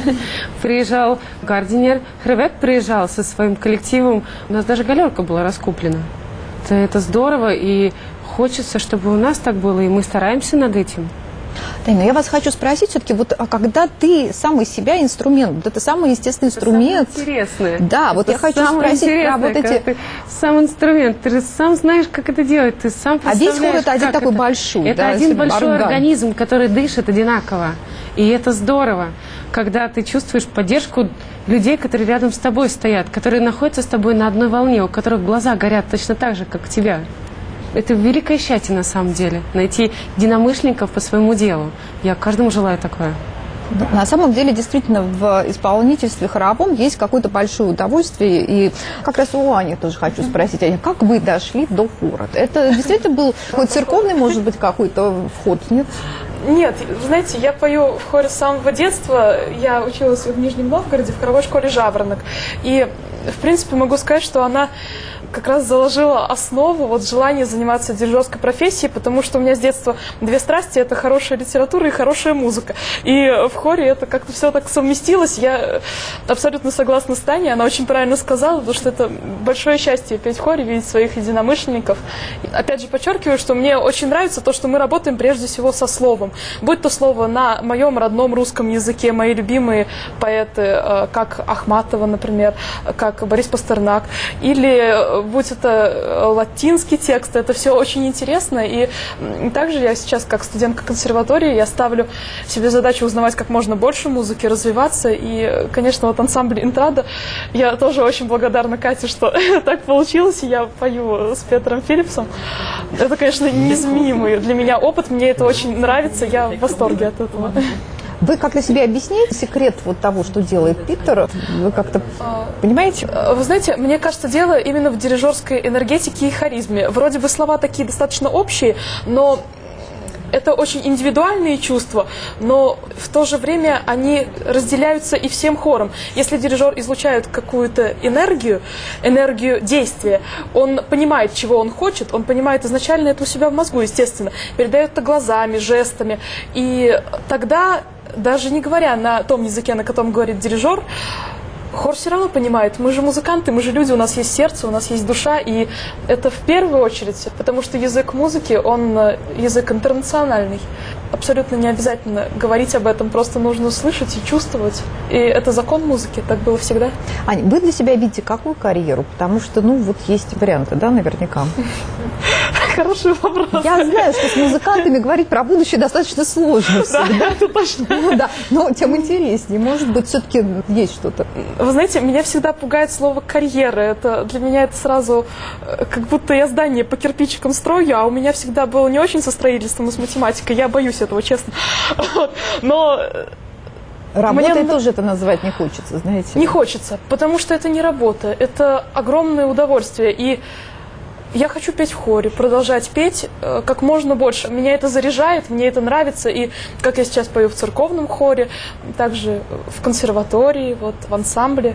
Приезжал Гардинер, Хревет приезжал со своим коллективом. У нас даже галерка была раскуплена. Это здорово, и хочется, чтобы у нас так было, и мы стараемся над этим. Таня, я вас хочу спросить все-таки, вот, а когда ты сам из себя инструмент, вот это самый естественный инструмент. Это самое интересное. Да, вот я хочу спросить про вот эти... Ты сам инструмент, ты же сам знаешь, как это делать, ты сам представляешь. А весь хор это один такой большой. Это один большой организм, который дышит одинаково. И это здорово, когда ты чувствуешь поддержку людей, которые рядом с тобой стоят, которые находятся с тобой на одной волне, у которых глаза горят точно так же, как у тебя. Это великое счастье на самом деле, найти единомышленников по своему делу. Я каждому желаю такое. На самом деле, действительно, в исполнительстве хоровом есть какое-то большое удовольствие. И как раз у Ани тоже хочу спросить, Аня, как вы дошли до хора? Это действительно был какой-то церковный, может быть, какой-то вход, нет? Нет, знаете, я пою в хоре с самого детства. Я училась в Нижнем Новгороде в хоровой школе «Жаворонок». И, в принципе, могу сказать, что она как раз заложила основу, вот желание заниматься дирижерской профессией, потому что у меня с детства две страсти – это хорошая литература и хорошая музыка. И в хоре это как-то все так совместилось. Я абсолютно согласна с Таней, она очень правильно сказала, потому что это большое счастье петь в хоре, видеть своих единомышленников. Опять же, подчеркиваю, что мне очень нравится то, что мы работаем прежде всего со словом. Будь то слово на моем родном русском языке, мои любимые поэты, как Ахматова, например, как Борис Пастернак, или будь это латинский текст, это все очень интересно. И также я сейчас, как студентка консерватории, я ставлю себе задачу узнавать как можно больше музыки, развиваться. И, конечно, вот ансамбль «Интрада», я тоже очень благодарна Кате, что так получилось, и я пою с Петром Филлипсом. Это, конечно, незаменимый для меня опыт, мне это очень нравится, я в восторге от этого. Вы как-то себе объясняете секрет вот того, что делает Питер? Вы как-то понимаете? Вы знаете, мне кажется, дело именно в дирижерской энергетике и харизме. Вроде бы слова такие достаточно общие, но это очень индивидуальные чувства, но в то же время они разделяются и всем хором. Если дирижер излучает какую-то энергию действия, он понимает, чего он хочет, он понимает изначально это у себя в мозгу, естественно, передает это глазами, жестами. И тогда, даже не говоря на том языке, на котором говорит дирижер, хор все равно понимает, мы же музыканты, мы же люди, у нас есть сердце, у нас есть душа, и это в первую очередь, потому что язык музыки, он язык интернациональный. Абсолютно не обязательно говорить об этом, просто нужно слышать и чувствовать. И это закон музыки, так было всегда. Аня, вы для себя видите какую карьеру? Потому что, вот есть варианты, да, наверняка. Хороший вопрос. Я знаю, что с музыкантами говорить про будущее достаточно сложно всегда. Да, это точно. Да, но тем интереснее. Может быть, все-таки есть что-то. Вы знаете, меня всегда пугает слово «карьера». Это, для меня это сразу, как будто я здание по кирпичикам строю, а у меня всегда было не очень со строительством и с математикой. Я боюсь этого, честно. Но... Работой тоже это назвать не хочется, знаете. Не хочется, потому что это не работа. Это огромное удовольствие. И я хочу петь в хоре, продолжать петь как можно больше. Меня это заряжает, мне это нравится. И как я сейчас пою в церковном хоре, также в консерватории, в ансамбле.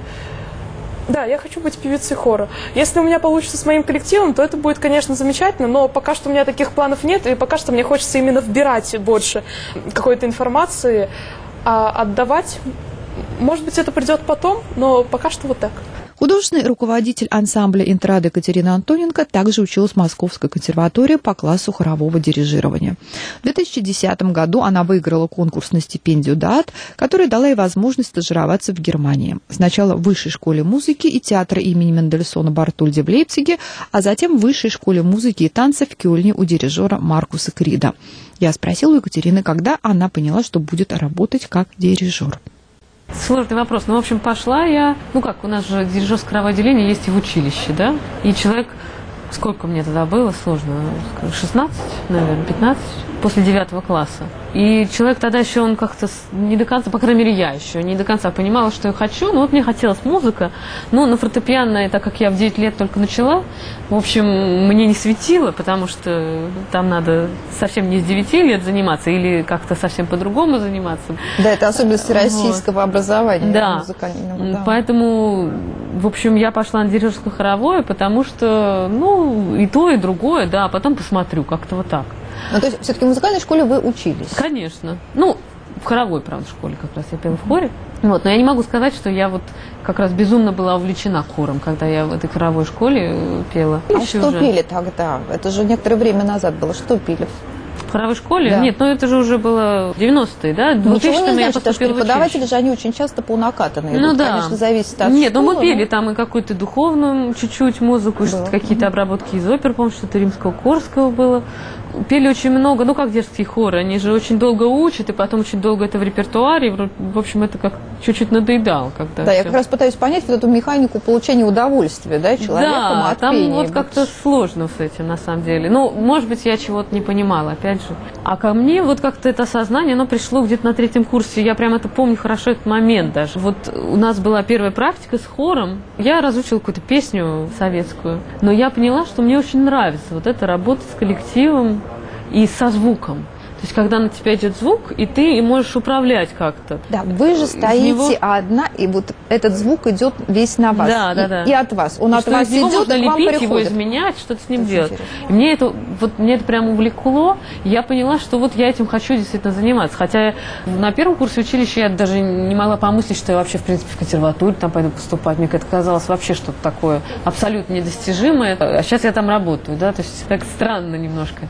Да, я хочу быть певицей хора. Если у меня получится с моим коллективом, то это будет, конечно, замечательно, но пока что у меня таких планов нет, и пока что мне хочется именно вбирать больше какой-то информации, а отдавать, может быть, это придет потом, но пока что вот так. Художественный руководитель ансамбля «Интрада» Катерина Антоненко также училась в Московской консерватории по классу хорового дирижирования. В 2010 году она выиграла конкурс на стипендию ДААТ, которая дала ей возможность стажироваться в Германии. Сначала в Высшей школе музыки и театра имени Мендельсона Бартольди в Лейпциге, а затем в Высшей школе музыки и танца в Кёльне у дирижера Маркуса Крида. Я спросила у Екатерины, когда она поняла, что будет работать как дирижер. Сложный вопрос. В общем, пошла я... у нас же дирижерское хоровое отделение есть и в училище, да? И человек... Сколько мне тогда было? Сложно. 16, наверное, 15. После 9 класса. И человек тогда еще, он как-то не до конца, по крайней мере, я еще не до конца понимала, что я хочу. Мне хотелось музыка. Но на фортепиано, так как я в 9 лет только начала, в общем, мне не светило, потому что там надо совсем не с 9 лет заниматься или как-то совсем по-другому заниматься. Да, это особенности российского образования. Да. Музыкального. Да. Поэтому, в общем, я пошла на дирижерское хоровое, потому что, и то, и другое, да, а потом посмотрю, как-то вот так. То есть все-таки в музыкальной школе вы учились? Конечно. В хоровой, правда, школе как раз я пела в хоре. Но я не могу сказать, что я как раз безумно была увлечена хором, когда я в этой хоровой школе пела. А что пели тогда? Это же некоторое время назад было. Что пели? В хоровой школе? Да. Нет, это же уже было 90-е, да? Ничего не я значит, что преподаватели же они очень часто по накатанной. Да. Конечно, зависит от Нет, школы, мы пели там и какую-то духовную чуть-чуть музыку, какие-то обработки из опер, помню, что-то Римского-Корского было. Пели очень много, как детские хоры, они же очень долго учат, и потом очень долго это в репертуаре, в общем, это как чуть-чуть надоедало. Когда да, я как раз пытаюсь понять вот эту механику получения удовольствия, человеком от пения. Да, там как-то сложно с этим, на самом деле. Может быть, я чего-то не понимала, опять же. А ко мне как-то это осознание, оно пришло где-то на 3-м курсе, я прям это помню хорошо, этот момент даже. У нас была первая практика с хором, я разучила какую-то песню советскую, но я поняла, что мне очень нравится эта работа с коллективом и со звуком. То есть, когда на тебя идет звук, и ты можешь управлять как-то. Да, вы же стоите одна, и этот звук идет весь на вас. Да. И от вас. Он от вас идет, и к вам приходит. Его изменять, что-то с ним делать. И мне это прям увлекло. И я поняла, что я этим хочу действительно заниматься. Хотя на первом курсе училища я даже не могла помыслить, что я вообще, в принципе, в консерваторию там пойду поступать. Мне это казалось вообще что-то такое абсолютно недостижимое. А сейчас я там работаю, да, то есть так странно немножко.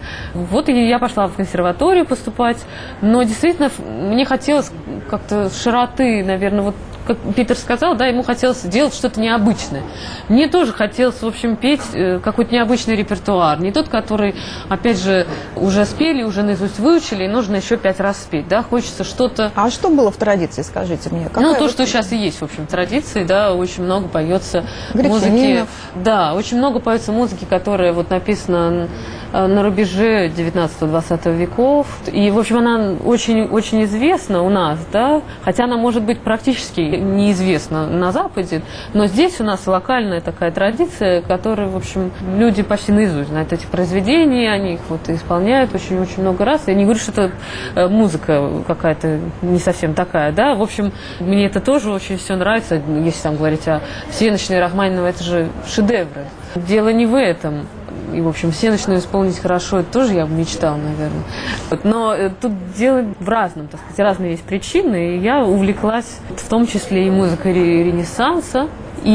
И я пошла в консерваторию поступать, но действительно мне хотелось как-то широты, наверное, как Питер сказал, ему хотелось делать что-то необычное. Мне тоже хотелось, в общем, петь какой-то необычный репертуар, не тот, который, опять же, уже спели, уже наизусть выучили, и нужно еще 5 раз спеть, хочется что-то... А что было в традиции, скажите мне? То, что сейчас и есть, в общем, традиции, очень много поется музыки. Да, очень много поется музыки, которая написана на рубеже 19-20 веков. И, в общем, она очень известна у нас, да, хотя она может быть практически неизвестна на Западе, но здесь у нас локальная такая традиция, которую, в общем, люди почти наизусть знают эти произведения, они их вот исполняют очень-очень много раз. Я не говорю, что это музыка какая-то не совсем такая, да, в общем, мне это тоже очень все нравится, если там говорить о всеночной Рахманинова, это же шедевры. Дело не в этом. И, в общем, всеночную исполнить хорошо, это тоже я бы мечтала, наверное. Но тут дело в разном, так сказать, разные есть причины. И я увлеклась в том числе и музыкой Ренессанса.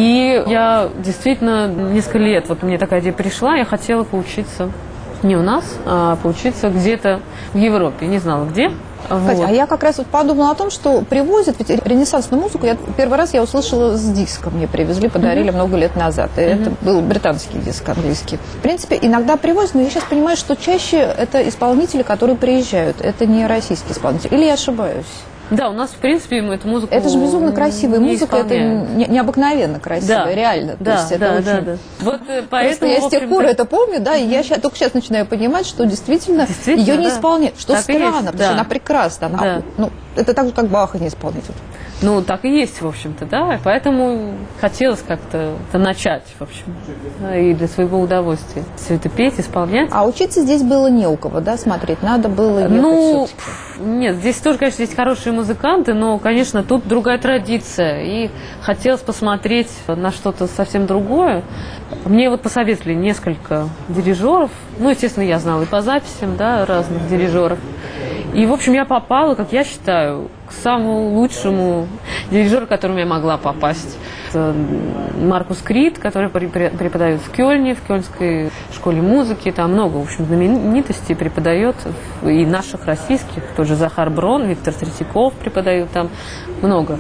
И я действительно несколько лет, вот мне такая идея пришла, я хотела поучиться не у нас, а поучиться где-то в Европе. Не знала где. Катя, Вот. а я как раз вот подумала о том, что привозят ведь ренессансную музыку. Первый раз я услышала с диском, мне привезли, подарили много лет назад. И это был британский диск, английский. В принципе, иногда привозят, но я сейчас понимаю, что чаще это исполнители, которые приезжают. Это не российские исполнители. Или я ошибаюсь? Да, у нас, в принципе, эту музыку Это же безумно красивая не музыка, это исполняют. необыкновенно красивая, Да, реально. То да, есть это да, очень... да. Вот Просто поэтому, я в с тех общем-то, пор это помню, да, и я только сейчас начинаю понимать, что действительно ее не да. исполняют. Что Так и странно, есть, потому да. что она прекрасна. Она, Да. ну, это так же, как Баха не исполнить. Ну, так и есть, в общем-то, да. И поэтому хотелось как-то это начать, в общем, да, и для своего удовольствия. Все это петь, исполнять. А учиться здесь было не у кого, да, смотреть? Надо было ехать Ну, всё-таки. нет, здесь тоже, конечно, есть хорошие музыканты, но, конечно, тут другая традиция. И хотелось посмотреть на что-то совсем другое. Мне вот посоветовали несколько дирижеров. Ну, естественно, я знала и по записям, да, разных дирижеров. И, в общем, я попала, как я считаю, к самому лучшему дирижеру, к которому я могла попасть. Это Маркус Крит, который преподает в Кёльне, в Кёльнской школе музыки. Там много, в общем, знаменитостей преподает, и наших российских. Тот же Захар Брон, Виктор Третьяков преподают там много.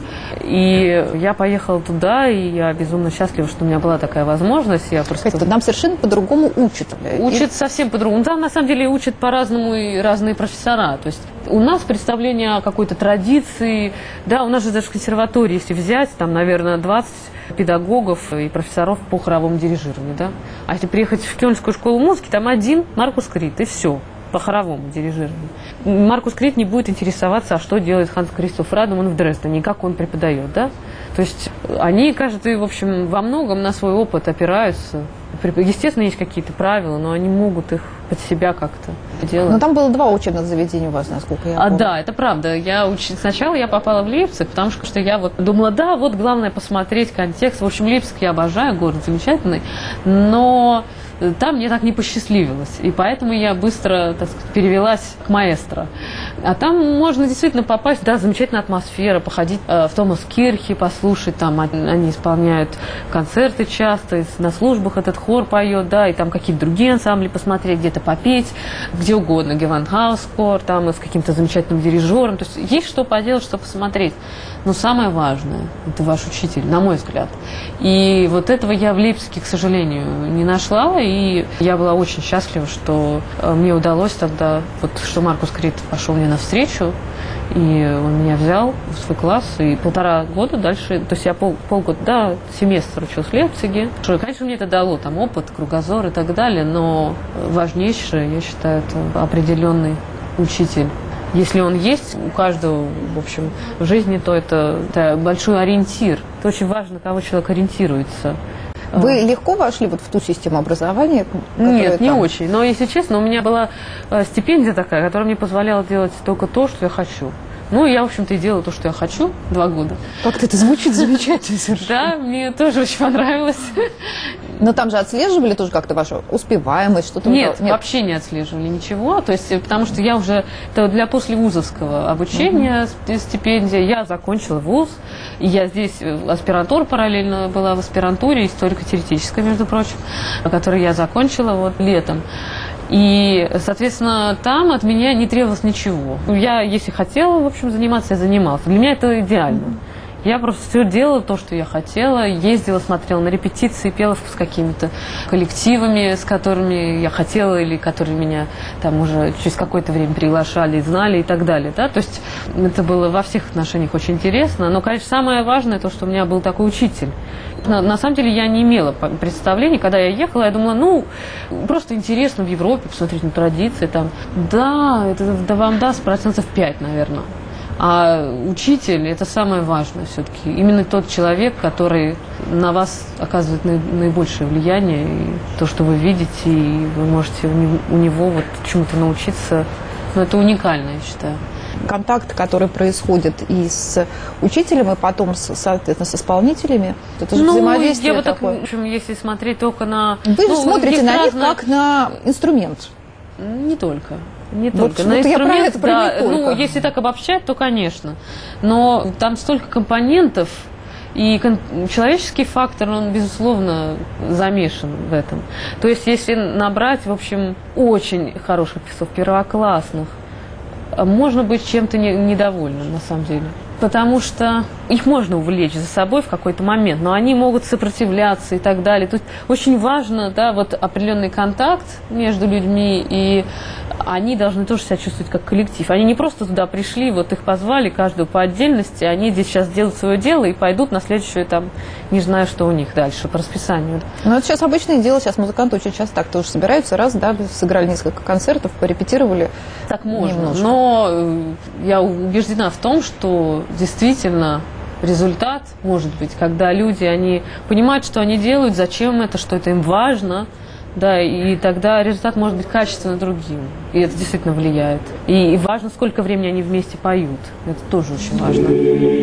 И я поехала туда, и я безумно счастлива, что у меня была такая возможность. Я просто... Это нам совершенно по-другому учат. Учат совсем по-другому. Там, на самом деле, учат по-разному и разные профессора. То есть у нас представление о какой-то традиции, да, у нас же даже в консерватории, если взять, там, наверное, 20 педагогов и профессоров по хоровому дирижированию, да. А если приехать в Кёльнскую школу музыки, там один Маркус Крит, и все. По хоровому дирижированию. Маркус Крит не будет интересоваться, а что делает Ханс Кристоф Радеман в Дрездене, как он преподает, да? То есть они, каждый, в общем, во многом на свой опыт опираются. Естественно, есть какие-то правила, но они могут их под себя как-то делать. Но там было 2 учебных заведения у вас, насколько я помню. Да, это правда. Сначала я попала в Лейпциг, потому что я вот думала, да, вот главное посмотреть контекст. В общем, Лейпциг я обожаю, город замечательный, но там мне так не посчастливилось. И поэтому я быстро, так сказать, перевелась к маэстро. А там можно действительно попасть, да, замечательная атмосфера, походить в Томас-Кирхе, послушать, там они исполняют концерты часто, на службах этот хор поет, да, и там какие-то другие ансамбли посмотреть, где-то попеть, где угодно, Гевандхаус-хор, там и с каким-то замечательным дирижером. То есть есть что поделать, что посмотреть. Но самое важное – это ваш учитель, на мой взгляд. И вот этого я в Лейпциге, к сожалению, не нашла, и я была очень счастлива, что мне удалось тогда, вот что Маркус Крит пошел мне навстречу, и он меня взял в свой класс, и 1,5 года дальше, то есть я полгода, да, семестр училась в Лейпциге. Конечно, мне это дало там опыт, кругозор и так далее, но важнейшее, я считаю, это определенный учитель. Если он есть у каждого, в общем, в жизни, то это большой ориентир. Это очень важно, на кого человек ориентируется. Вы легко вошли вот в ту систему образования? Нет, не там... очень. Но, если честно, у меня была стипендия такая, которая мне позволяла делать только то, что я хочу. Ну, я, в общем-то, и делала то, что я хочу 2 года. Как-то это звучит замечательно совершенно. Да, мне тоже очень понравилось. Но там же отслеживали тоже как-то вашу успеваемость, что-то? Нет, вообще не отслеживали ничего. То есть, потому что я уже это для послевузовского обучения стипендия. Я закончила вуз, и я здесь аспирантура параллельно была в аспирантуре, историко-теоретической, между прочим, которую я закончила вот летом. И, соответственно, там от меня не требовалось ничего. Я, если хотела, в общем, заниматься, я занималась. Для меня это идеально. Я просто все делала то, что я хотела, ездила, смотрела на репетиции, пела с какими-то коллективами, с которыми я хотела или которые меня там уже через какое-то время приглашали, знали и так далее. Да? То есть это было во всех отношениях очень интересно. Но, конечно, самое важное то, что у меня был такой учитель. На самом деле я не имела представления, когда я ехала, я думала, просто интересно в Европе посмотреть на традиции. Там. Да, это вам даст 5%, наверное. А учитель – это самое важное все-таки. Именно тот человек, который на вас оказывает наибольшее влияние. И то, что вы видите, и вы можете у него вот чему-то научиться, это уникально, я считаю. Контакт, который происходит и с учителем, и потом, соответственно, с исполнителями, это же взаимодействие я такое. В общем, если смотреть только на... Вы смотрите на них как на инструмент. Не только. Не Вот, только. На инструмент, да, не только. Если так обобщать, то, конечно. Но там столько компонентов, и человеческий фактор, он, безусловно, замешан в этом. То есть, если набрать, в общем, очень хороших певцов, первоклассных, можно быть чем-то недовольным, на самом деле. Потому что их можно увлечь за собой в какой-то момент, но они могут сопротивляться и так далее. Тут очень важно, да, вот определенный контакт между людьми, и они должны тоже себя чувствовать как коллектив. Они не просто туда пришли, вот их позвали, каждую по отдельности, они здесь сейчас делают свое дело и пойдут на следующую, там, не знаю, что у них дальше по расписанию. Ну, это сейчас обычное дело, сейчас музыканты очень часто так тоже собираются, раз, да, сыграли несколько концертов, порепетировали. Так можно, немножко. Но я убеждена в том, что действительно результат может быть, когда люди, они понимают, что они делают, зачем это, что это им важно, да, и тогда результат может быть качественно другим. И это действительно влияет. И важно, сколько времени они вместе поют. Это тоже очень важно.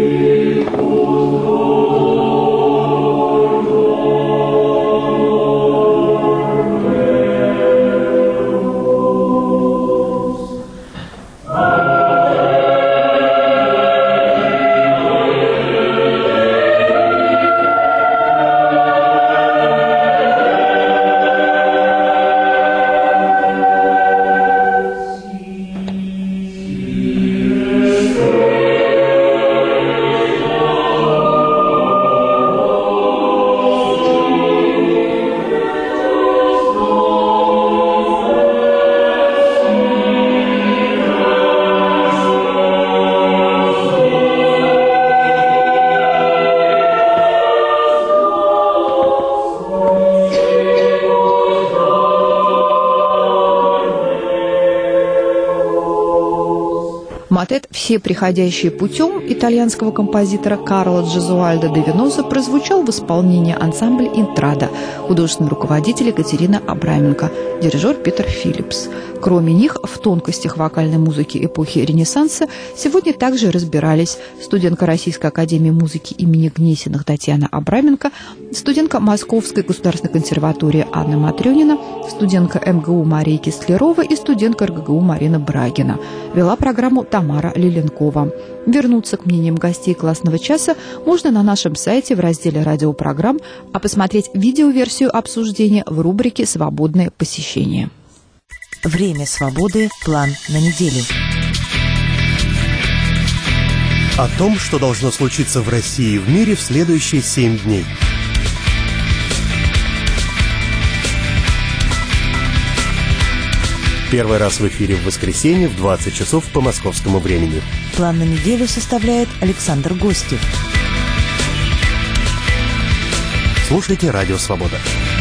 Мотет «Все приходящие путем» итальянского композитора Карло Джезуальдо де Веноза прозвучал в исполнении ансамбля «Интрада», художественный руководитель Екатерина Абраменко, дирижер Питер Филлипс. Кроме них, в тонкостях вокальной музыки эпохи Ренессанса сегодня также разбирались студентка Российской академии музыки имени Гнесиных Татьяна Абраменко, студентка Московской государственной консерватории Анна Матрёнина, студентка МГУ Мария Кислерова и студентка РГГУ Марина Брагина. Вела программу Тамара Лиленкова. Вернуться к мнениям гостей классного часа можно на нашем сайте в разделе радиопрограмм, а посмотреть видеоверсию обсуждения в рубрике «Свободное посещение». Время свободы. План на неделю. О том, что должно случиться в России и в мире в следующие 7 дней. Первый раз в эфире в воскресенье в 20 часов по московскому времени. План на неделю составляет Александр Гостев. Слушайте «Радио Свобода».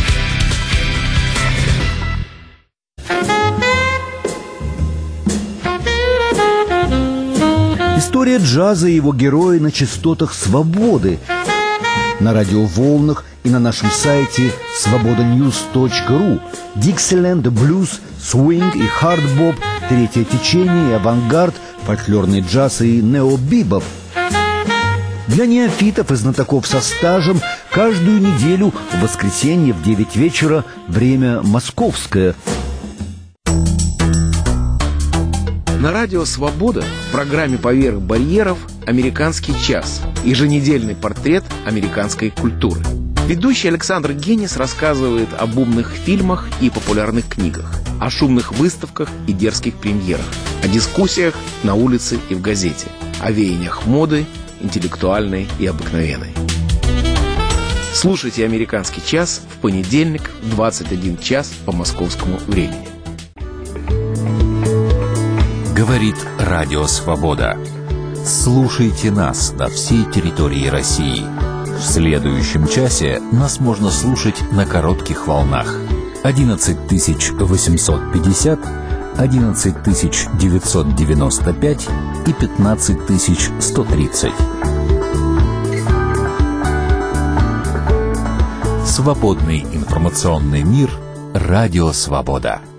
История джаза и его герои на частотах свободы, на радиоволнах и на нашем сайте svobodanews.ru. Диксиленд, блюз, свинг и хардбоп, третье течение и авангард, фольклорный джаз и необибоп. Для неофитов и знатоков со стажем каждую неделю в воскресенье в 9 вечера время московское. На радио «Свобода» в программе «Поверх барьеров» «Американский час» – еженедельный портрет американской культуры. Ведущий Александр Генис рассказывает об умных фильмах и популярных книгах, о шумных выставках и дерзких премьерах, о дискуссиях на улице и в газете, о веяниях моды интеллектуальной и обыкновенной. Слушайте «Американский час» в понедельник в 21 час по московскому времени. Говорит Радио Свобода. Слушайте нас на всей территории России. В следующем часе нас можно слушать на коротких волнах. 11850, 11995 и 15130. Свободный информационный мир. Радио Свобода.